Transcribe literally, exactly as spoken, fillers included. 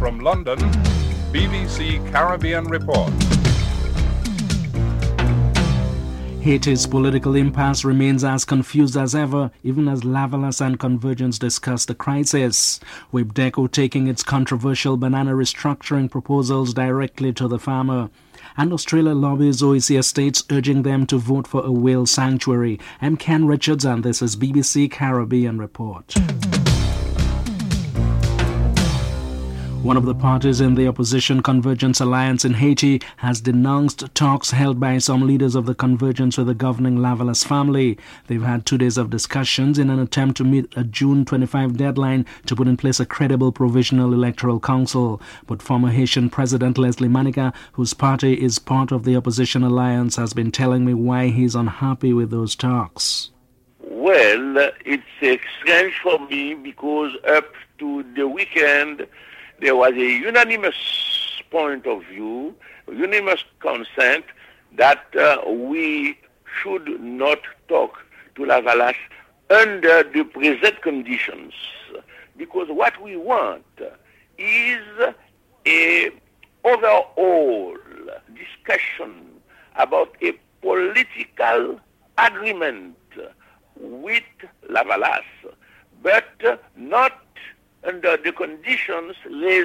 From London, B B C Caribbean Report. Haiti's political impasse remains as confused as ever, even as Lavalas and Convergence discuss the crisis, with DECO taking its controversial banana restructuring proposals directly to the farmer. And Australia lobbies O E C states urging them to vote for a whale sanctuary. I'm Ken Richards and this is B B C Caribbean Report. One of the parties in the opposition Convergence Alliance in Haiti has denounced talks held by some leaders of the Convergence with the governing Lavalas family. They've had two days of discussions in an attempt to meet a June twenty-fifth deadline to put in place a credible provisional electoral council. But former Haitian President Leslie Manika, whose party is part of the opposition alliance, has been telling me why he's unhappy with those talks. Well, it's strange for me because up to the weekend, there was a unanimous point of view, unanimous consent that uh, we should not talk to Lavalas under the present conditions. Because what we want is a overall discussion about a political agreement with Lavalas, but not under the conditions raised